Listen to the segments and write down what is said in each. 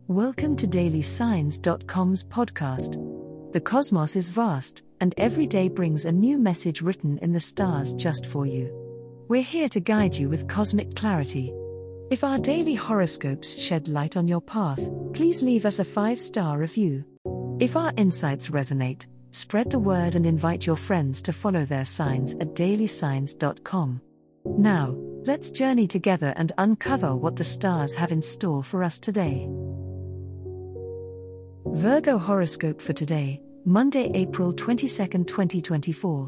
Welcome to DailySigns.com's podcast. The cosmos is vast, and every day brings a new message written in the stars just for you. We're here to guide you with cosmic clarity. If our daily horoscopes shed light on your path, please leave us a 5-star review. If our insights resonate, spread the word and invite your friends to follow their signs at DailySigns.com. Now, let's journey together and uncover what the stars have in store for us today. Virgo horoscope for today, Monday, April 22, 2024.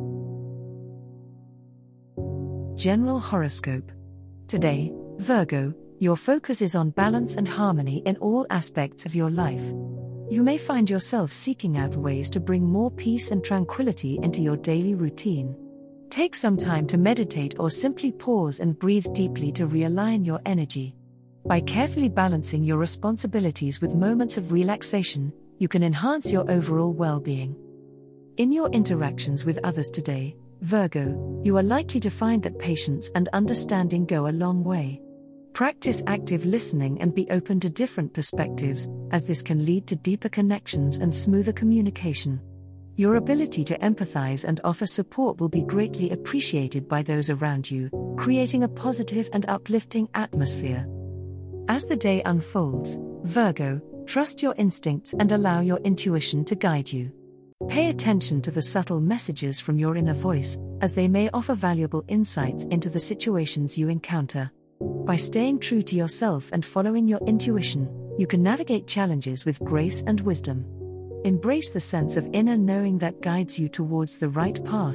General horoscope. Today, Virgo, your focus is on balance and harmony in all aspects of your life. You may find yourself seeking out ways to bring more peace and tranquility into your daily routine. Take some time to meditate or simply pause and breathe deeply to realign your energy. By carefully balancing your responsibilities with moments of relaxation, you can enhance your overall well-being. In your interactions with others today, Virgo, you are likely to find that patience and understanding go a long way. Practice active listening and be open to different perspectives, as this can lead to deeper connections and smoother communication. Your ability to empathize and offer support will be greatly appreciated by those around you, creating a positive and uplifting atmosphere. As the day unfolds, Virgo, trust your instincts and allow your intuition to guide you. Pay attention to the subtle messages from your inner voice, as they may offer valuable insights into the situations you encounter. By staying true to yourself and following your intuition, you can navigate challenges with grace and wisdom. Embrace the sense of inner knowing that guides you towards the right path.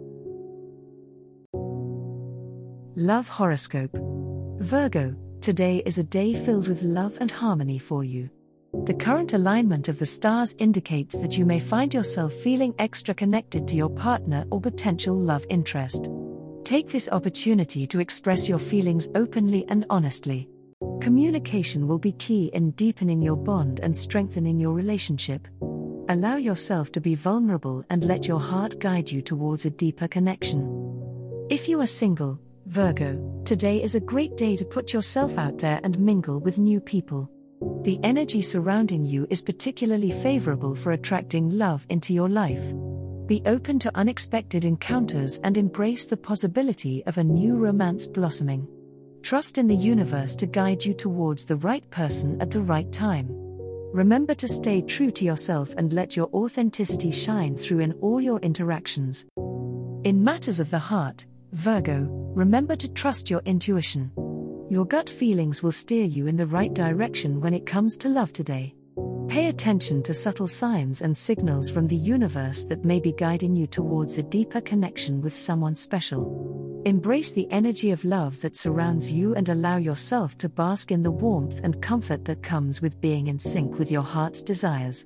Love horoscope. Virgo, today is a day filled with love and harmony for you. The current alignment of the stars indicates that you may find yourself feeling extra connected to your partner or potential love interest. Take this opportunity to express your feelings openly and honestly. Communication will be key in deepening your bond and strengthening your relationship. Allow yourself to be vulnerable and let your heart guide you towards a deeper connection. If you are single, Virgo, today is a great day to put yourself out there and mingle with new people. The energy surrounding you is particularly favorable for attracting love into your life. Be open to unexpected encounters and embrace the possibility of a new romance blossoming. Trust in the universe to guide you towards the right person at the right time. Remember to stay true to yourself and let your authenticity shine through in all your interactions. In matters of the heart, Virgo, remember to trust your intuition. Your gut feelings will steer you in the right direction when it comes to love today. Pay attention to subtle signs and signals from the universe that may be guiding you towards a deeper connection with someone special. Embrace the energy of love that surrounds you and allow yourself to bask in the warmth and comfort that comes with being in sync with your heart's desires.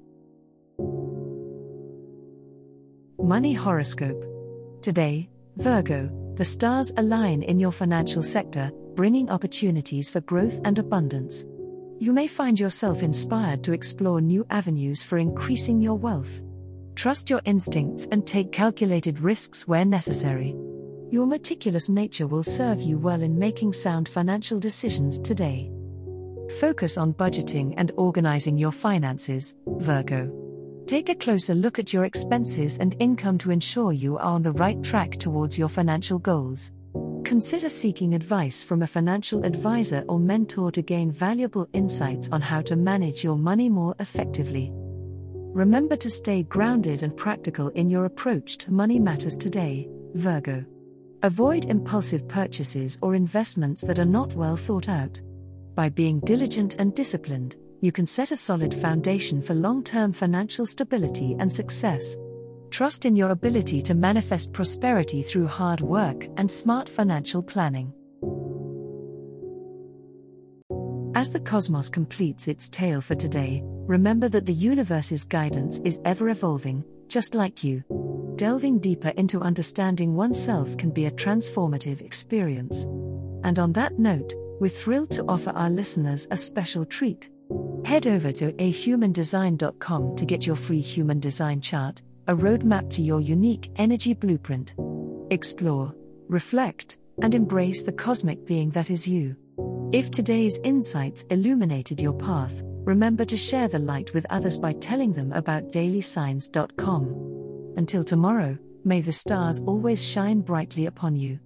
Money horoscope. Today, Virgo, the stars align in your financial sector, bringing opportunities for growth and abundance. You may find yourself inspired to explore new avenues for increasing your wealth. Trust your instincts and take calculated risks where necessary. Your meticulous nature will serve you well in making sound financial decisions today. Focus on budgeting and organizing your finances, Virgo. Take a closer look at your expenses and income to ensure you are on the right track towards your financial goals. Consider seeking advice from a financial advisor or mentor to gain valuable insights on how to manage your money more effectively. Remember to stay grounded and practical in your approach to money matters today, Virgo. Avoid impulsive purchases or investments that are not well thought out. By being diligent and disciplined, you can set a solid foundation for long-term financial stability and success. Trust in your ability to manifest prosperity through hard work and smart financial planning. As the cosmos completes its tale for today, remember that the universe's guidance is ever evolving, just like you. Delving deeper into understanding oneself can be a transformative experience. And on that note, we're thrilled to offer our listeners a special treat. Head over to ahumandesign.com to get your free human design chart, a roadmap to your unique energy blueprint. Explore, reflect, and embrace the cosmic being that is you. If today's insights illuminated your path, Remember to share the light with others by telling them about dailysigns.com. Until tomorrow, may the stars always shine brightly upon you.